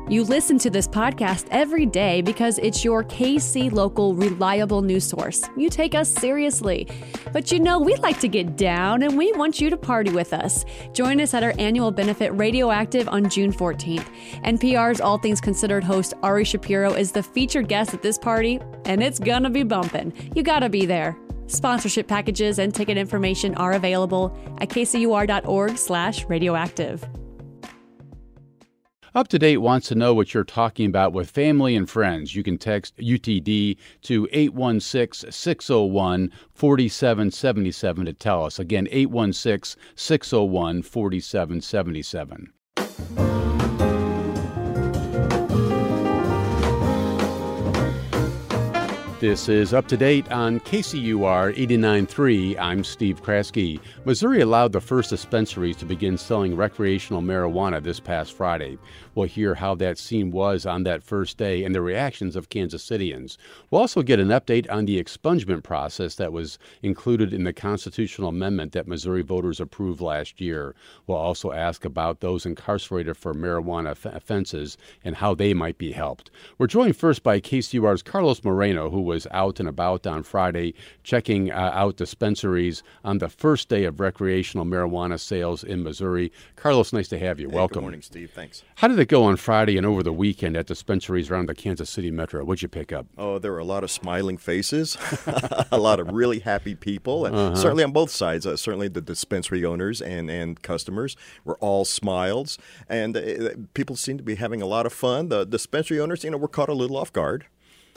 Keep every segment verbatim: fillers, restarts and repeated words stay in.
You listen to this podcast every day because it's your K C local reliable news source. You take us seriously. But you know, we like to get down and we want you to party with us. Join us at our annual benefit Radioactive on June fourteenth. N P R's All Things Considered host Ari Shapiro is the featured guest at this party, and it's gonna be bumpin'. You gotta be there. Sponsorship packages and ticket information are available at kcur.org slash radioactive. Up to Date wants to know what you're talking about with family and friends. You can text U T D to eight one six, six oh one, four seven seven seven to tell us. Again, eight one six, six oh one, four seven seven seven. This is Up to Date on K C U R eighty-nine point three. I'm Steve Kraske. Missouri allowed the first dispensaries to begin selling recreational marijuana this past Friday. We'll hear how that scene was on that first day and the reactions of Kansas Cityans. We'll also get an update on the expungement process that was included in the constitutional amendment that Missouri voters approved last year. We'll also ask about those incarcerated for marijuana off- offenses and how they might be helped. We're joined first by K C U R's Carlos Moreno, who was out and about on Friday checking uh, out dispensaries on the first day of recreational marijuana sales in Missouri. Carlos, nice to have you. Hey, Welcome. Good morning, Steve. Thanks. How did it go on Friday and over the weekend at dispensaries around the Kansas City metro? What'd you pick up? Oh, there were a lot of smiling faces, a lot of really happy people, and Uh-huh. certainly on both sides. Uh, certainly the dispensary owners and, and customers were all smiles, and uh, people seemed to be having a lot of fun. The dispensary owners, you know, were caught a little off guard.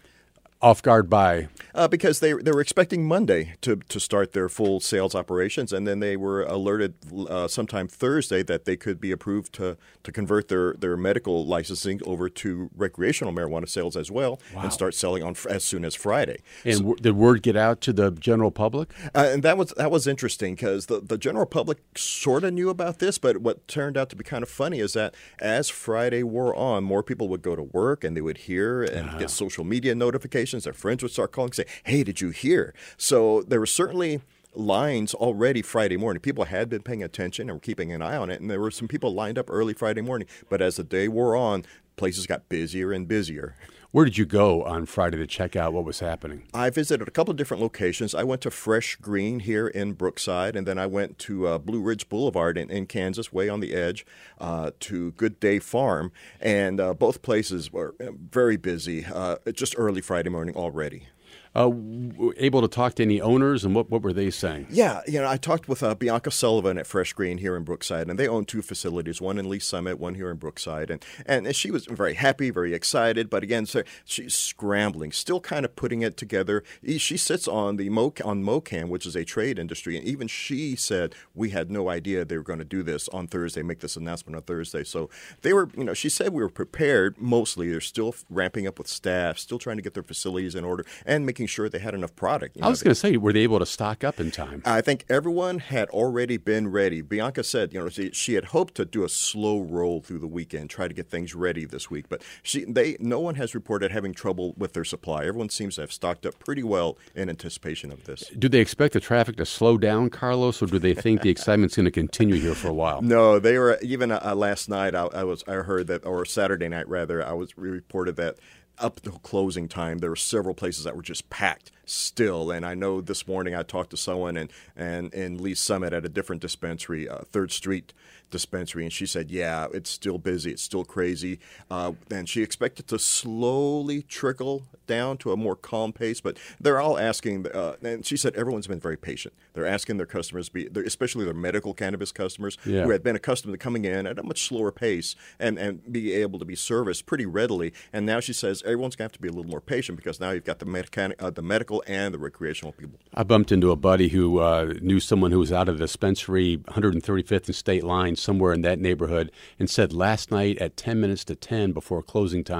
Off guard by? Uh, because they they were expecting Monday to, to start their full sales operations, and then they were alerted uh, sometime Thursday that they could be approved to, to convert their, their medical licensing over to recreational marijuana sales as well. Wow. And start selling on as soon as Friday. And So, w- did word get out to the general public? uh, and that was that was interesting because the, the general public sort of knew about this, but what turned out to be kind of funny is that as Friday wore on, more people would go to work and they would hear and Uh-huh. get social media notifications. Their friends would start calling and say, hey, did you hear? So there were certainly lines already Friday morning. People had been paying attention and were keeping an eye on it, and there were some people lined up early Friday morning. But as the day wore on, places got busier and busier. Where did you go on Friday to check out what was happening? I visited a couple of different locations. I went to Fresh Green here in Brookside, and then I went to uh, Blue Ridge Boulevard in, in Kansas, way on the edge, uh, to Good Day Farm. And uh, both places were very busy, uh, just early Friday morning already. Uh, w- able to talk to any owners, and what, what were they saying? Yeah, you know, I talked with uh, Bianca Sullivan at Fresh Green here in Brookside, and they own two facilities, one in Lee Summit, one here in Brookside. And, and she was very happy, very excited, but again, so she's scrambling, still kind of putting it together. She sits on the Mo- on MoCan, which is a trade industry, and even she said, we had no idea they were going to do this on Thursday, make this announcement on Thursday. So they were, you know, she said we were prepared mostly. They're still ramping up with staff, still trying to get their facilities in order, and making sure they had enough product. You I know, was going to say, were they able to stock up in time? I think everyone had already been ready. Bianca said, you know, she, she had hoped to do a slow roll through the weekend, try to get things ready this week. But she, they, no one has reported having trouble with their supply. Everyone seems to have stocked up pretty well in anticipation of this. Do they expect the traffic to slow down, Carlos, or do they think the excitement's going to continue here for a while? No, they were even uh, last night. I, I was I heard that, or Saturday night rather. I was reported that up to closing time, there were several places that were just packed still. And I know this morning I talked to someone in, and, in Lee Summit at a different dispensary, uh, Third Street dispensary, and she said, yeah, it's still busy. It's still crazy. Uh, and she expected to slowly trickle down to a more calm pace, but they're all asking, uh, and she said everyone's been very patient. They're asking their customers, be, especially their medical cannabis customers, Yeah. who had been accustomed to coming in at a much slower pace and, and be able to be serviced pretty readily. And now she says everyone's going to have to be a little more patient because now you've got the, medica- uh, the medical and the recreational people. I bumped into a buddy who uh, knew someone who was out of the dispensary, one hundred thirty-fifth and State Line, somewhere in that neighborhood, and said last night at ten minutes to ten before closing time,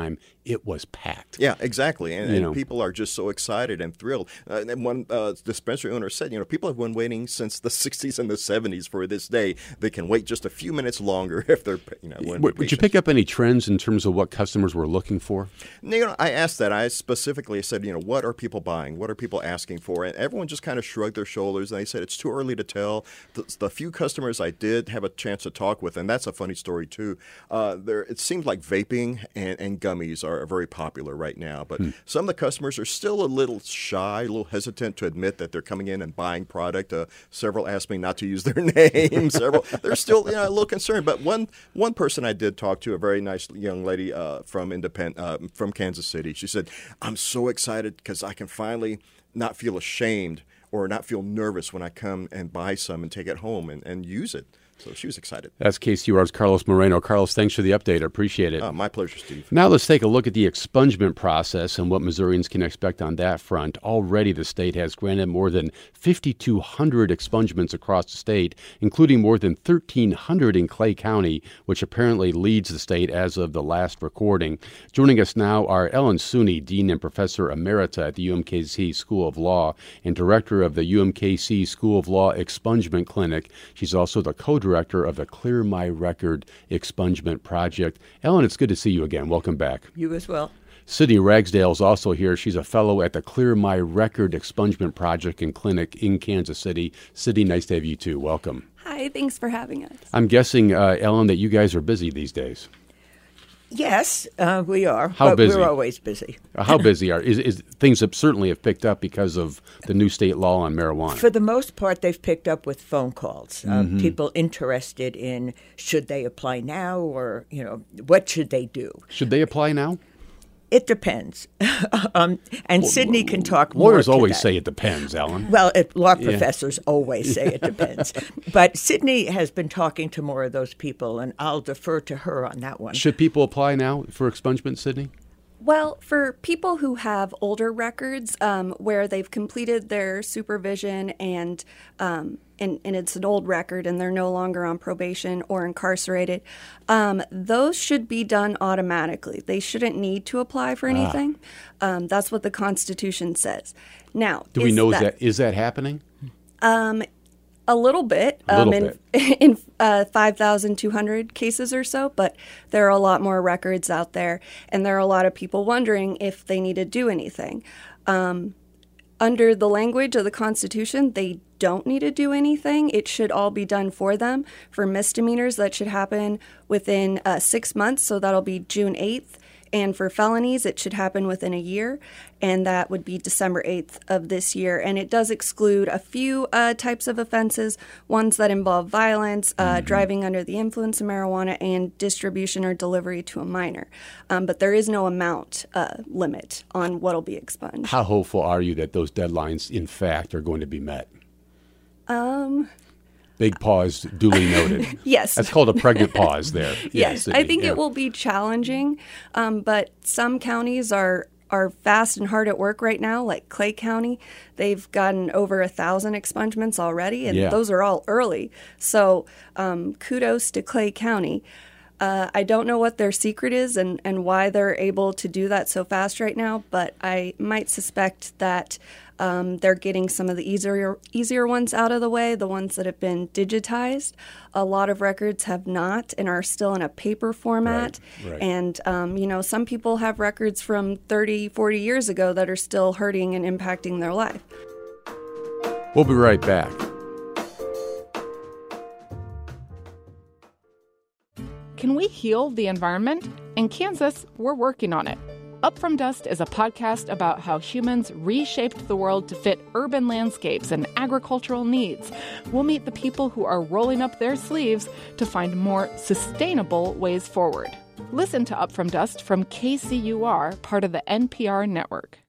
it was packed. Yeah, exactly. And, You and know. people are just so excited and thrilled. Uh, and one uh, dispensary owner said, you know, people have been waiting since the sixties and the seventies for this day. They can wait just a few minutes longer if they're, you know, willing to be Would you patient. pick up any trends in terms of what customers were looking for? You know, I asked that. I specifically said, you know, what are people buying? What are people asking for? And everyone just kind of shrugged their shoulders. And they said it's too early to tell. The, the few customers I did have a chance to talk with, and that's a funny story too. Uh, there, it seems like vaping and, and gummies are very popular right now. But Hmm. some of the customers are still a little shy, a little hesitant to admit that they're coming in and buying product. Uh, several asked me not to use their name. Several, they're still, you know, a little concerned. But one one person I did talk to, a very nice young lady uh, from Independent, uh, from Kansas City, she said, "I'm so excited because I can finally not feel ashamed or not feel nervous when I come and buy some and take it home and, and use it." So she was excited. That's K C U R's Carlos Moreno. Carlos, thanks for the update. I appreciate it. Uh, my pleasure, Steve. Now let's take a look at the expungement process and what Missourians can expect on that front. Already the state has granted more than fifty-two hundred expungements across the state, including more than thirteen hundred in Clay County, which apparently leads the state as of the last recording. Joining us now are Ellen Sunni, Dean and Professor Emerita at the U M K C School of Law and Director of the U M K C School of Law Expungement Clinic. She's also the co-director of the Clear My Record Expungement Project. Ellen, it's good to see you again. Welcome back. You as well. Sydney Ragsdale is also here. She's a fellow at the Clear My Record Expungement Project and Clinic in Kansas City. Sydney, nice to have you too. Welcome. Hi, thanks for having us. I'm guessing, uh, Ellen, that you guys are busy these days. Yes, uh, we are. How but busy? We're always busy. Uh, How busy are is, is things have certainly have picked up because of the new state law on marijuana? For the most part, they've picked up with phone calls. Uh, Mm-hmm. People interested in should they apply now or, you know, what should they do? Should they apply now? It depends. um, and Sydney can talk more Lawyers to always that. say it depends, Ellen. Well, it, law professors always say it depends. But Sydney has been talking to more of those people, and I'll defer to her on that one. Should people apply now for expungement, Sydney? Well, for people who have older records um, where they've completed their supervision and, um, and and it's an old record and they're no longer on probation or incarcerated, um, those should be done automatically. They shouldn't need to apply for anything. Um, that's what the Constitution says. Now, Do we is know that, that is that happening? a little bit, A little um, in, in uh, five thousand two hundred cases or so, but there are a lot more records out there, and there are a lot of people wondering if they need to do anything. Um, under the language of the Constitution, they don't need to do anything. It should all be done for them. For misdemeanors, that should happen within uh, six months, so that'll be June eighth. And for felonies, it should happen within a year, and that would be December eighth of this year. And it does exclude a few uh, types of offenses, ones that involve violence, uh, mm-hmm. driving under the influence of marijuana, and distribution or delivery to a minor. Um, but there is no amount uh, limit on what will be expunged. How hopeful are you that those deadlines, in fact, are going to be met? Um... Big pause, duly noted. Yes. That's called a pregnant pause there. Yes, Sydney, I think yeah. it will be challenging, um, but some counties are are fast and hard at work right now, like Clay County. They've gotten over a thousand expungements already, and Yeah. those are all early. So um, kudos to Clay County. Uh, I don't know what their secret is and, and why they're able to do that so fast right now, but I might suspect that um, they're getting some of the easier easier ones out of the way, the ones that have been digitized. A lot of records have not and are still in a paper format. Right, right. And, um, you know, some people have records from thirty, forty years ago that are still hurting and impacting their life. We'll be right back. Can we heal the environment? In Kansas, we're working on it. Up From Dust is a podcast about how humans reshaped the world to fit urban landscapes and agricultural needs. We'll meet the people who are rolling up their sleeves to find more sustainable ways forward. Listen to Up From Dust from K C U R, part of the N P R network.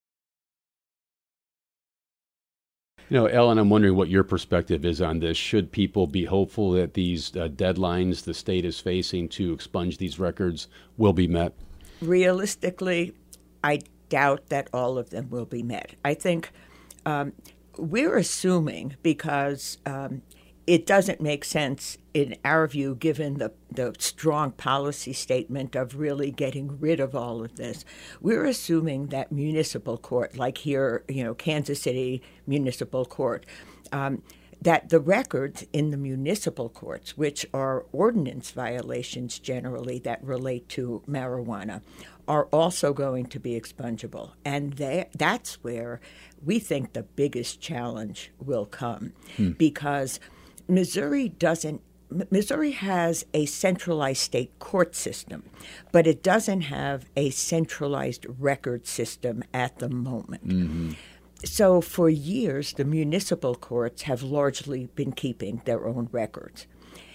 You know, Ellen, I'm wondering what your perspective is on this. Should people be hopeful that these uh, deadlines the state is facing to expunge these records will be met? Realistically, I doubt that all of them will be met. I think um, we're assuming because um, it doesn't make sense, in our view, given the, the strong policy statement of really getting rid of all of this. We're assuming that municipal court, like here, you know, Kansas City Municipal Court, um, that the records in the municipal courts, which are ordinance violations generally that relate to marijuana, are also going to be expungible. And they, that's where we think the biggest challenge will come, hmm. because Missouri doesn't Missouri has a centralized state court system, but it doesn't have a centralized record system at the moment. Mm-hmm. So for years, the municipal courts have largely been keeping their own records.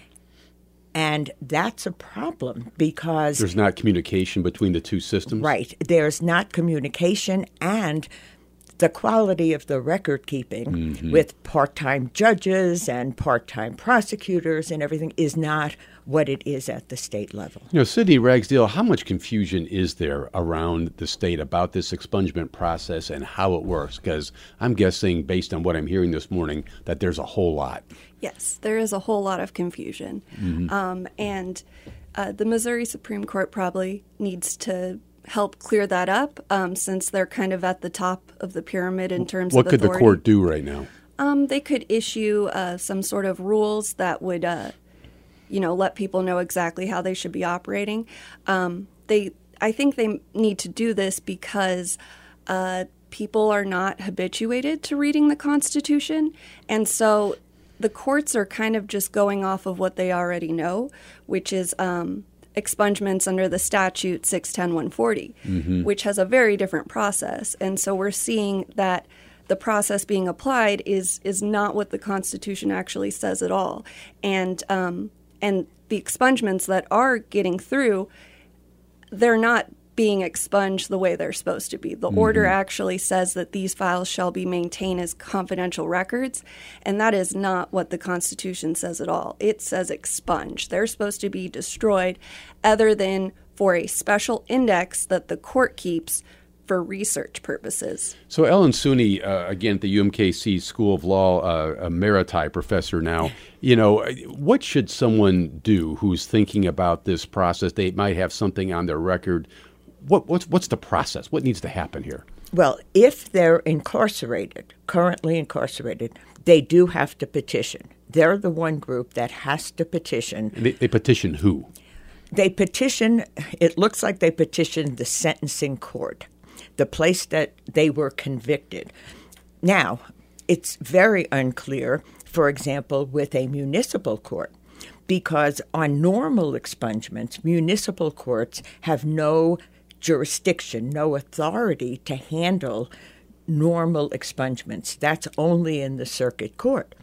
And that's a problem because there's not communication between the two systems? Right. There's not communication, and the quality of the record keeping mm-hmm. with part-time judges and part-time prosecutors and everything is not what it is at the state level. You know, Sydney Ragsdale, how much confusion is there around the state about this expungement process and how it works? Because I'm guessing, based on what I'm hearing this morning, that there's a whole lot. Yes, there is a whole lot of confusion. Mm-hmm. Um, and uh, the Missouri Supreme Court probably needs to help clear that up, um, since they're kind of at the top of the pyramid in terms what of authority. What could the court do right now? Um, they could issue uh, some sort of rules that would, uh, you know, let people know exactly how they should be operating. Um, they, I think they need to do this because uh, people are not habituated to reading the Constitution, and so the courts are kind of just going off of what they already know, which is um, expungements under the statute six ten one forty, mm-hmm. which has a very different process. And so we're seeing that the process being applied is is not what the Constitution actually says at all. And um, and the expungements that are getting through, they're not being expunged the way they're supposed to be. The mm-hmm. order actually says that these files shall be maintained as confidential records, and that is not what the Constitution says at all. It says expunge. They're supposed to be destroyed other than for a special index that the court keeps for research purposes. So Ellen Sunni, uh, again, at the U M K C School of Law, uh, a Maritime professor now, you know, what should someone do who's thinking about this process? They might have something on their record. What, what's, what's the process? What needs to happen here? Well, if they're incarcerated, currently incarcerated, they do have to petition. They're the one group that has to petition. They, they petition who? They petition, it looks like they petitioned the sentencing court, the place that they were convicted. Now, it's very unclear, for example, with a municipal court, because on normal expungements, municipal courts have no jurisdiction, no authority to handle normal expungements. That's only in the circuit court.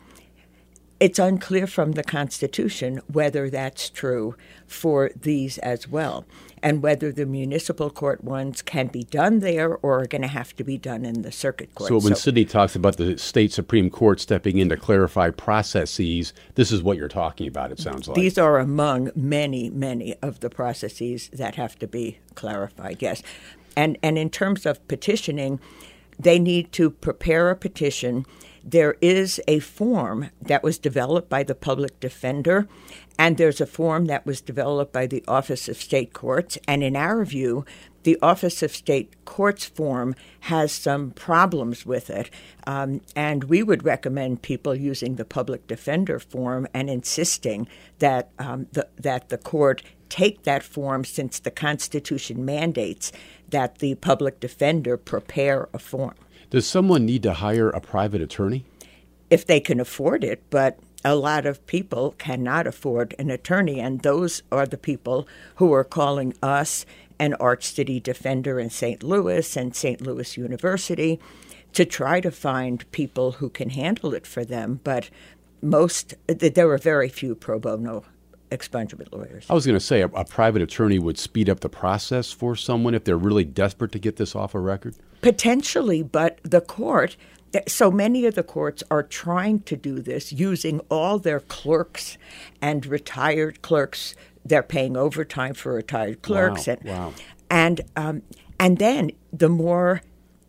It's unclear from the Constitution whether that's true for these as well, and whether the municipal court ones can be done there or are going to have to be done in the circuit court. So when so, Sydney talks about the state Supreme Court stepping in to clarify processes, this is what you're talking about, it sounds like. These are among many, many of the processes that have to be clarified, yes. And, and in terms of petitioning, they need to prepare a petition. There is a form that was developed by the public defender, and there's a form that was developed by the Office of State Courts. And in our view, the Office of State Courts form has some problems with it. Um, and we would recommend people using the public defender form and insisting that um, the, that the court take that form, since the Constitution mandates that the public defender prepare a form. Does someone need to hire a private attorney? If they can afford it, but a lot of people cannot afford an attorney, and those are the people who are calling us and Arch City Defender in Saint Louis and Saint Louis University to try to find people who can handle it for them. But most, there are very few pro bono expungement lawyers. I was going to say a, a private attorney would speed up the process for someone if they're really desperate to get this off a record? Potentially, but the court, so many of the courts are trying to do this using all their clerks and retired clerks. They're paying overtime for retired clerks. Wow, and wow. and, um, and then the more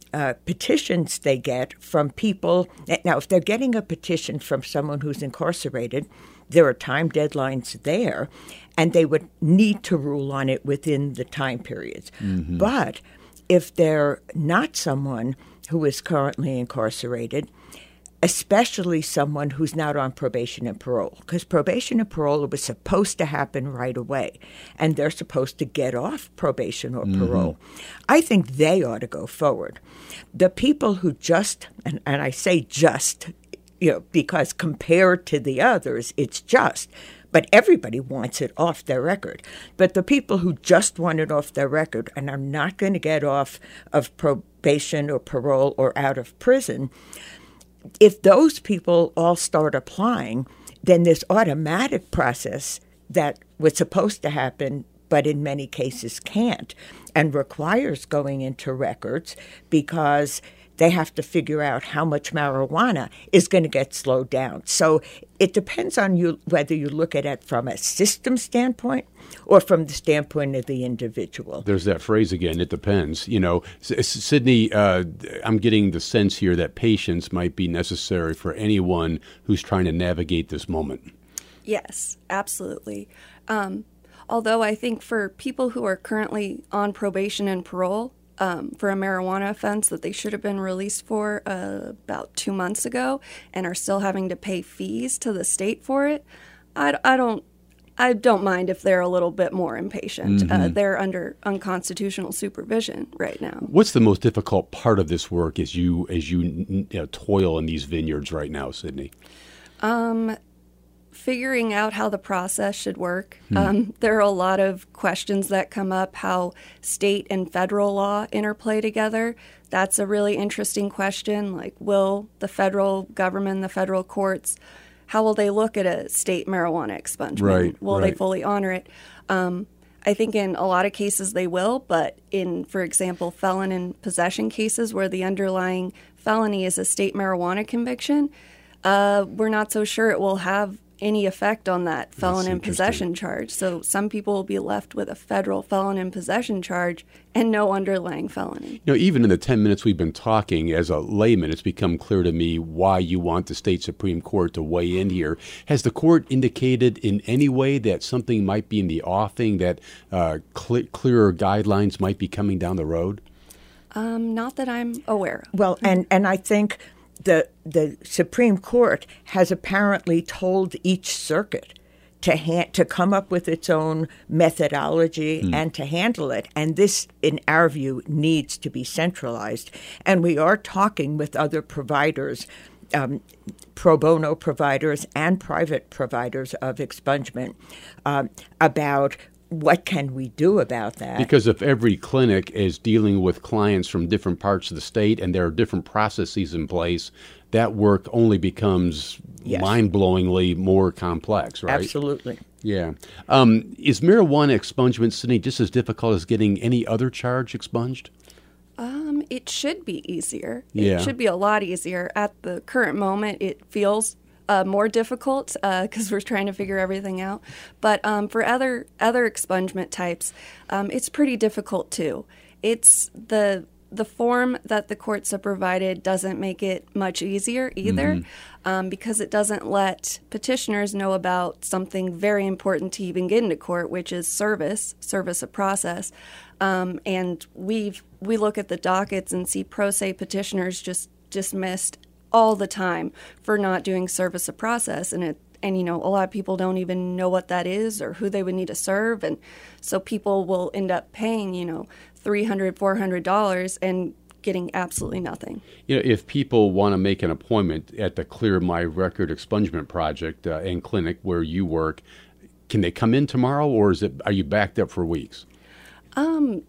uh, petitions they get from people. Now, if they're getting a petition from someone who's incarcerated, there are time deadlines there, and they would need to rule on it within the time periods. Mm-hmm. But if they're not someone who is currently incarcerated, especially someone who's not on probation and parole, because probation and parole was supposed to happen right away, and they're supposed to get off probation or mm-hmm. parole. I think they ought to go forward. The people who just, and, and I say just, you know, because compared to the others, it's just, but everybody wants it off their record. But the people who just want it off their record and are not going to get off of probation or parole or out of prison, if those people all start applying, then this automatic process that was supposed to happen but in many cases can't and requires going into records because they have to figure out how much marijuana is going to get slowed down. So it depends on you whether you look at it from a system standpoint or from the standpoint of the individual. There's that phrase again, it depends. You know, S- Sydney, uh, I'm getting the sense here that patience might be necessary for anyone who's trying to navigate this moment. Yes, absolutely. Um, although I think for people who are currently on probation and parole, Um, for a marijuana offense that they should have been released for uh, about two months ago and are still having to pay fees to the state for it, I, I don't I don't mind if they're a little bit more impatient. Mm-hmm. Uh, they're under unconstitutional supervision right now. What's the most difficult part of this work as you as you, you know, toil in these vineyards right now, Sydney? Um. Figuring out how the process should work. Hmm. Um, there are a lot of questions that come up, how state and federal law interplay together. That's a really interesting question. Like, will the federal government, the federal courts, how will they look at a state marijuana expungement? Right, will right. they fully honor it? Um, I think in a lot of cases they will, but in, for example, felon in possession cases where the underlying felony is a state marijuana conviction, uh, we're not so sure it will have any effect on that felon in possession charge. So some people will be left with a federal felon in possession charge and no underlying felony. You know, even in the ten minutes we've been talking, as a layman, it's become clear to me why you want the state Supreme Court to weigh in here. Has the court indicated in any way that something might be in the offing, that uh, cl- clearer guidelines might be coming down the road? Um, not that I'm aware of. Well, and, and I think the the Supreme Court has apparently told each circuit to ha- to come up with its own methodology mm. and to handle it. And this, in our view, needs to be centralized. And we are talking with other providers, um, pro bono providers and private providers of expungement, um, about what can we do about that? Because if every clinic is dealing with clients from different parts of the state and there are different processes in place, that work only becomes yes. mind-blowingly more complex, right? Absolutely. Yeah. Um, is marijuana expungement, Sydney, just as difficult as getting any other charge expunged? Um, it should be easier. Yeah. It should be a lot easier. At the current moment, it feels Uh, more difficult because uh, we're trying to figure everything out. But um, for other other expungement types, um, it's pretty difficult too. It's the the form that the courts have provided doesn't make it much easier either, mm-hmm. um, because it doesn't let petitioners know about something very important to even get into court, which is service, service of process. Um, and we've we look at the dockets and see pro se petitioners just dismissed all the time for not doing service of process. And it and you know a lot of people don't even know what that is or who they would need to serve, and so people will end up paying you know three hundred dollars, four hundred dollars and getting absolutely nothing. You know, if people want to make an appointment at the Clear My Record Expungement Project uh, and clinic where you work, can they come in tomorrow, or is it are you backed up for weeks? Um.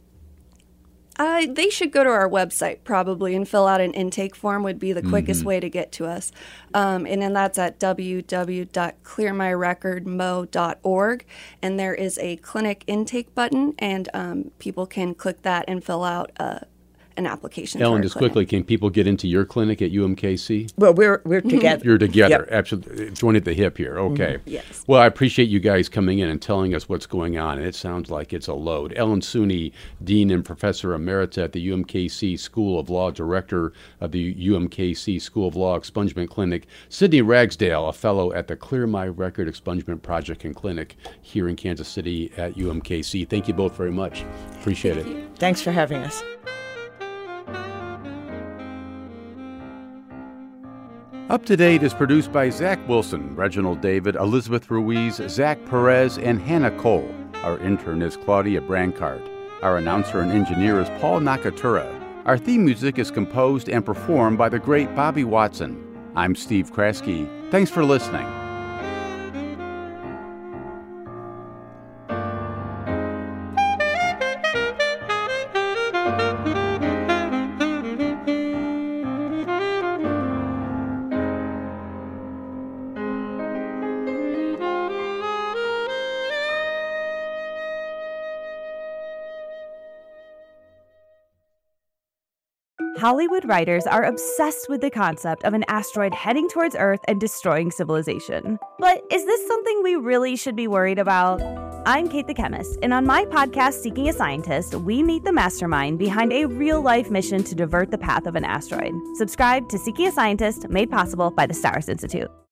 Uh, they should go to our website probably and fill out an intake form would be the quickest mm-hmm. way to get to us. Um, and then that's at w w w dot clear my record m o dot org. And there is a clinic intake button, and um, people can click that and fill out uh, an application. Ellen, to our just clinic. quickly, can people get into your clinic at U M K C? Well, we're we're together. You're together, Yep. absolutely. Join at the hip here. Okay. Mm-hmm. Yes. Well, I appreciate you guys coming in and telling us what's going on, and it sounds like it's a load. Ellen Sooney, Dean and Professor Emerita at the U M K C School of Law, Director of the U M K C School of Law Expungement Clinic. Sydney Ragsdale, a fellow at the Clear My Record Expungement Project and Clinic here in Kansas City at U M K C. Thank you both very much. Appreciate it. Thanks for having us. Up to Date is produced by Zach Wilson, Reginald David, Elizabeth Ruiz, Zach Perez, and Hannah Cole. Our intern is Claudia Brancart. Our announcer and engineer is Paul Nakatura. Our theme music is composed and performed by the great Bobby Watson. I'm Steve Kraske. Thanks for listening. Hollywood writers are obsessed with the concept of an asteroid heading towards Earth and destroying civilization. But is this something we really should be worried about? I'm Kate the Chemist, and on my podcast, Seeking a Scientist, we meet the mastermind behind a real-life mission to divert the path of an asteroid. Subscribe to Seeking a Scientist, made possible by the Stars Institute.